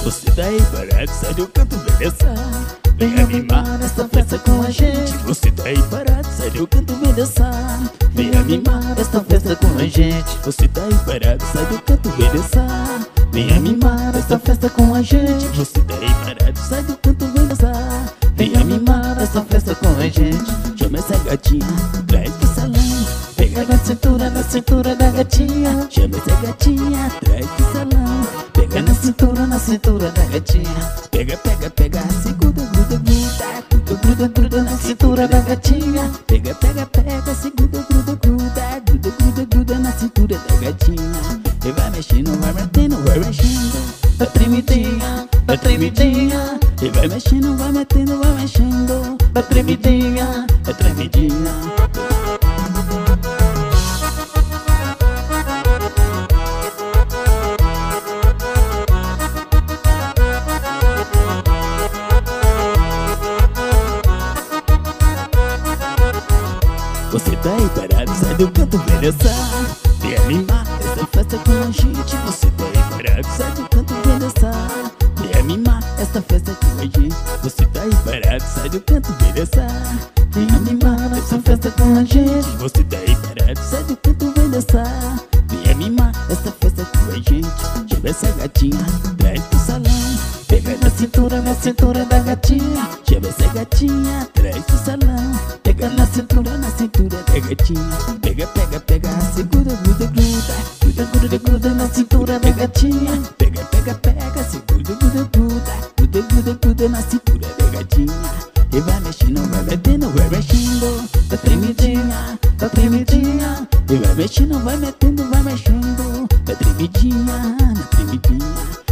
Você tá aí parado, sai do canto, beleza? Vem animar essa festa com a gente. Você tá aí parado, sai do canto, vem dançar. Vem animar essa festa com a gente. Você tá aí parado, sai do canto, vem dançar. Vem animar essa festa com a gente. Você tá aí parado, sai do canto, vem dançar. Vem animar essa festa com a gente. Chama essa gatinha, traz pro salão. Pega na cintura da gatinha. Chama essa gatinha, traz pro salão. Pega na cintura da gatinha. Pega, pega, pega, segura, gruda, gruda. Gruda, gruda na cintura da gatinha. Pega, pega, pega, segura, gruda, gruda. Gruda, gruda, gruda na cintura da gatinha. E vai mexendo, vai metendo, vai mexendo. Vai tremidinha, vai tremidinha. E vai mexendo, vai metendo, vai mexendo. Vai tremidinha, vai tremidinha. Você tá aí parado, sai do canto, vem dançar. Vem animar essa festa com a gente. Você tá aí parado, sai do canto, vem dançar. Vem animar essa festa com a gente. Você tá aí parado, sai do canto, vem dançar. Vem animar essa festa com a gente. Você tá aí parado, sai do canto, vem dançar. Vem animar essa festa com a gente. Chama essa gatinha, traz pro salão. Pega na cintura da gatinha. Chama essa gatinha, traz pro salão. Pega na cintura da gatinha. Pega, pega, pega, segura, gruda, gruda. Gruda, gruda, gruda na cintura da gatinha. Pega, pega, pega, segura, gruda, gruda. Gruda, gruda, gruda na cintura da gatinha. E vai mexendo, vai metendo, vai mexendo. Vai tremidinha, vai tremidinha. E vai mexendo, vai metendo, vai mexendo. Vai tremidinha, vai tremidinha.